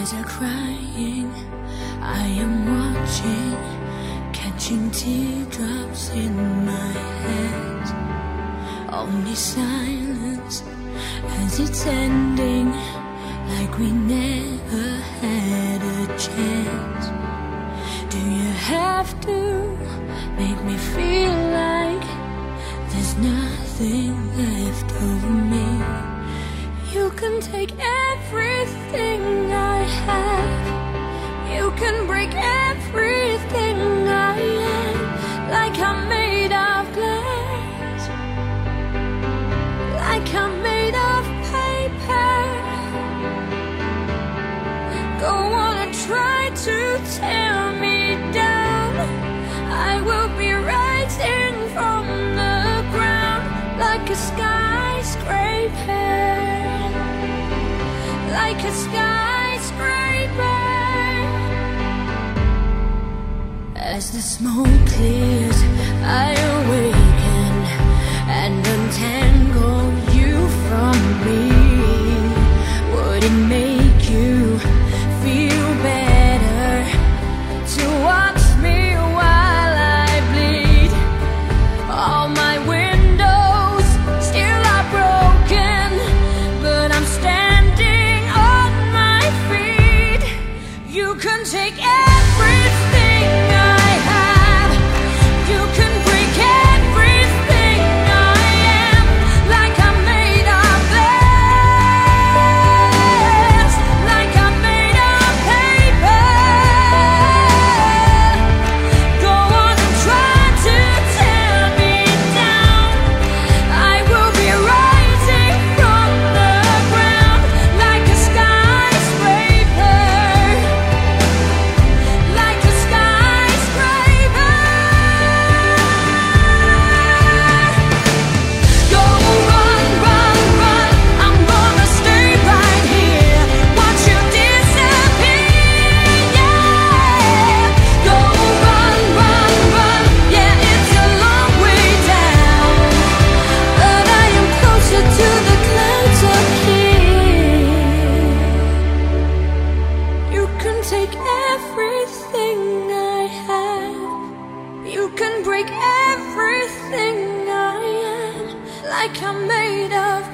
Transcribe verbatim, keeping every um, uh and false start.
eyes are crying, I am watching, catching teardrops in my head. Only silence as it's ending, like we never had a chance. Do you have to make me feel like there's nothing left of me? You can take everything I have, you can break everything I am, like I'm made of glass, like I'm made of paper. Go on and try to tear me down, I will be rising from the ground, like a skyscraper, like a skyscraper. As the smoke clears, I awaken and untangle you from me. Would it make you feel better to watch me while I bleed? All my windows still are broken, but I'm standing on my feet. You can take everything I have, you can break everything I am, like I'm made of glass, like I'm made of paper. Go on and try to tear me down, I will be rising from the ground, like a skyscraper, like a skyscraper. Go run, run, run, I'm gonna stay right here, watch you disappear, yeah. Go run, run, run, yeah, it's a long way down, but I am closer to the clouds up here. You can take everything I have, you can break everything I am, like I'm made of